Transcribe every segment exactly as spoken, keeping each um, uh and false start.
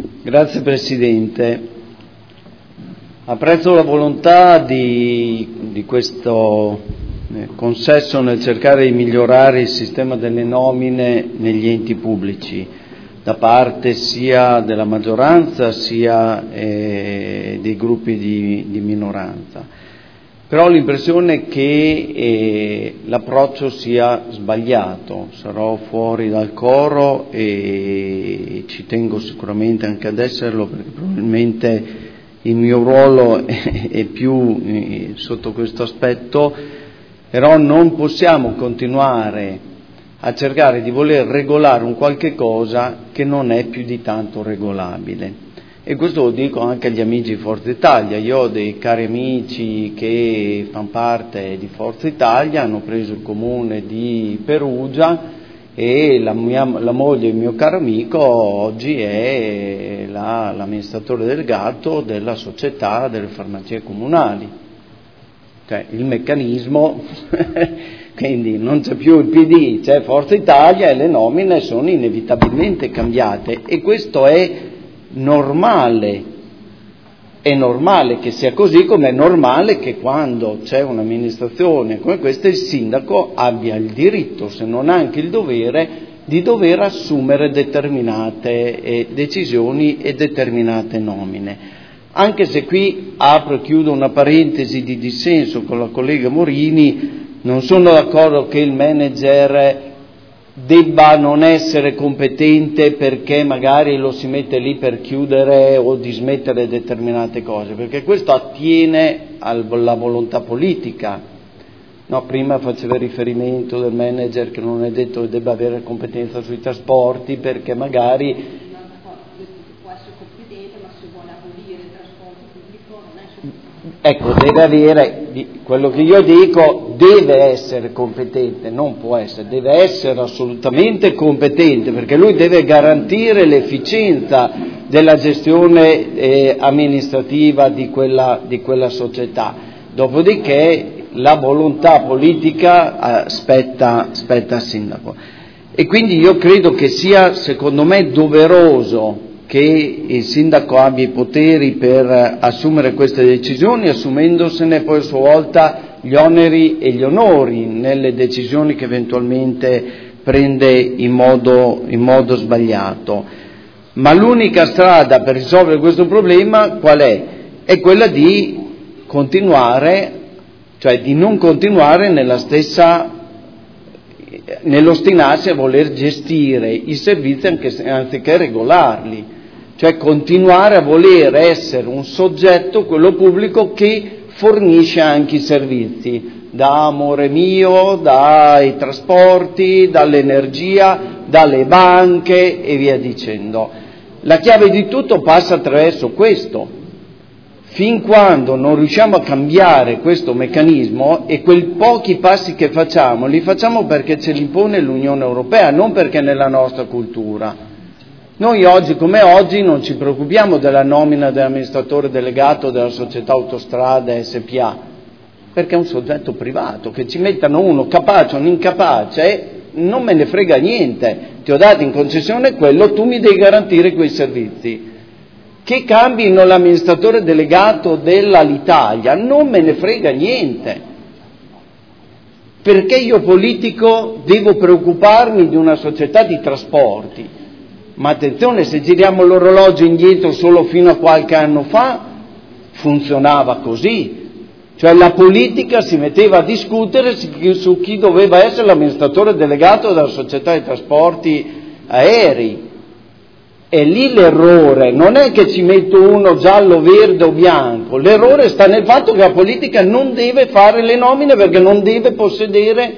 Grazie Presidente. Apprezzo la volontà di, di questo eh, consesso nel cercare di migliorare il sistema delle nomine negli enti pubblici, da parte sia della maggioranza sia eh, dei gruppi di, di minoranza. Però ho l'impressione che eh, l'approccio sia sbagliato, sarò fuori dal coro e ci tengo sicuramente anche ad esserlo, perché probabilmente il mio ruolo è, è più eh, sotto questo aspetto, però non possiamo continuare a cercare di voler regolare un qualche cosa che non è più di tanto regolabile. E questo lo dico anche agli amici di Forza Italia. Io ho dei cari amici che fanno parte di Forza Italia, hanno preso il comune di Perugia e la, mia, la moglie del mio caro amico oggi è la, l'amministratore delegato della società delle farmacie comunali. Cioè il meccanismo, quindi non c'è più il P D, c'è Forza Italia e le nomine sono inevitabilmente cambiate, e questo è normale, è normale che sia così, come è normale che quando c'è un'amministrazione come questa il sindaco abbia il diritto, se non anche il dovere, di dover assumere determinate eh, decisioni e determinate nomine. Anche se qui apro e chiudo una parentesi di dissenso con la collega Morini, non sono d'accordo che il manager debba non essere competente perché magari lo si mette lì per chiudere o dismettere determinate cose, perché questo attiene alla volontà politica. No, prima faceva riferimento del manager che non è detto che debba avere competenza sui trasporti, perché magari ecco, deve avere, quello che io dico, deve essere competente, non può essere, deve essere assolutamente competente, perché lui deve garantire l'efficienza della gestione eh, amministrativa di quella, di quella società. Dopodiché la volontà politica eh, spetta, spetta al sindaco. E quindi io credo che sia, secondo me, doveroso che il sindaco abbia i poteri per assumere queste decisioni, assumendosene poi a sua volta gli oneri e gli onori nelle decisioni che eventualmente prende in modo, in modo sbagliato. Ma l'unica strada per risolvere questo problema qual è? È quella di continuare, cioè di non continuare nella stessa, nell'ostinarsi a voler gestire i servizi anche se, anziché regolarli. Cioè continuare a voler essere un soggetto, quello pubblico, che fornisce anche i servizi, da Amore Mio, dai trasporti, dall'energia, dalle banche e via dicendo. La chiave di tutto passa attraverso questo. Fin quando non riusciamo a cambiare questo meccanismo, e quei pochi passi che facciamo, li facciamo perché ce li impone l'Unione Europea, non perché è nella nostra cultura. Noi oggi come oggi non ci preoccupiamo della nomina dell'amministratore delegato della società Autostrade S P A, perché è un soggetto privato, che ci mettano uno capace o un incapace, non me ne frega niente, ti ho dato in concessione quello, tu mi devi garantire quei servizi. Che cambino l'amministratore delegato dell'Alitalia, non me ne frega niente, perché io politico devo preoccuparmi di una società di trasporti. Ma attenzione, se giriamo l'orologio indietro solo fino a qualche anno fa, funzionava così. Cioè la politica si metteva a discutere su chi doveva essere l'amministratore delegato della società di trasporti aerei. E lì l'errore non è che ci metto uno giallo, verde o bianco, l'errore sta nel fatto che la politica non deve fare le nomine, perché non deve possedere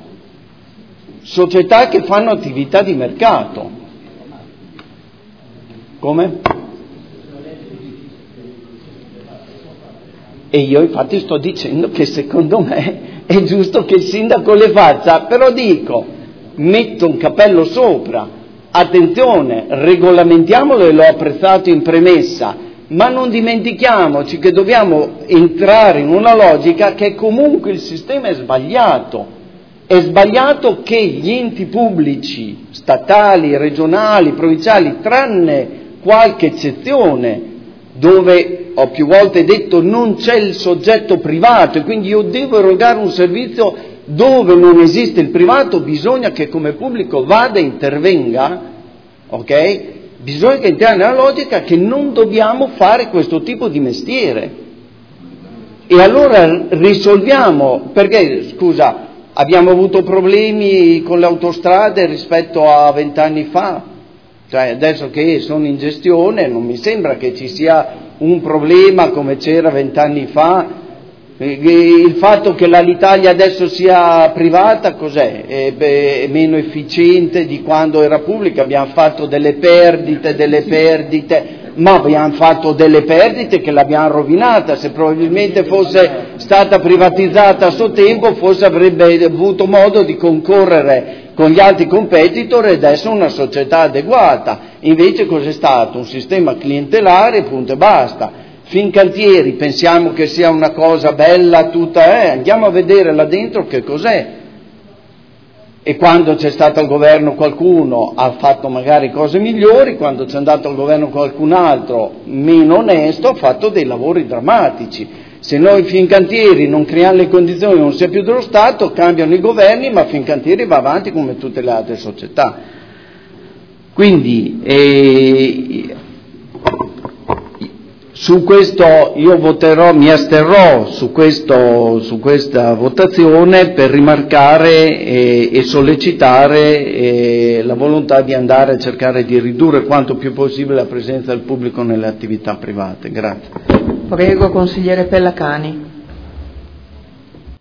società che fanno attività di mercato. Come? E io infatti sto dicendo che secondo me è giusto che il sindaco le faccia, però dico, metto un cappello sopra, attenzione, regolamentiamolo, e l'ho apprezzato in premessa, ma non dimentichiamoci che dobbiamo entrare in una logica che comunque il sistema è sbagliato. È sbagliato che gli enti pubblici, statali, regionali, provinciali, tranne qualche eccezione dove ho più volte detto non c'è il soggetto privato e quindi io devo erogare un servizio dove non esiste il privato, bisogna che come pubblico vada e intervenga, ok? Bisogna che entriamo nella logica che non dobbiamo fare questo tipo di mestiere. E allora risolviamo, perché scusa, abbiamo avuto problemi con le autostrade rispetto a vent'anni fa? Cioè adesso che sono in gestione non mi sembra che ci sia un problema come c'era vent'anni fa. Il fatto che l'Alitalia adesso sia privata cos'è? È, è meno efficiente di quando era pubblica, abbiamo fatto delle perdite, delle perdite, ma abbiamo fatto delle perdite che l'abbiamo rovinata. Se probabilmente fosse stata privatizzata a suo tempo forse avrebbe avuto modo di concorrere con gli altri competitor ed essere una società adeguata. Invece cos'è stato? Un sistema clientelare, punto e basta. Fincantieri, pensiamo che sia una cosa bella tutta, eh, andiamo a vedere là dentro che cos'è. E quando c'è stato al governo qualcuno ha fatto magari cose migliori, quando c'è andato al governo qualcun altro meno onesto ha fatto dei lavori drammatici. Se noi Fincantieri non creiamo le condizioni, non sia più dello Stato, cambiano i governi, ma Fincantieri va avanti come tutte le altre società. Quindi eh, su questo io voterò, mi asterrò su, questo, su questa votazione per rimarcare e, e sollecitare eh, la volontà di andare a cercare di ridurre quanto più possibile la presenza del pubblico nelle attività private. Grazie. Prego, consigliere Pellacani.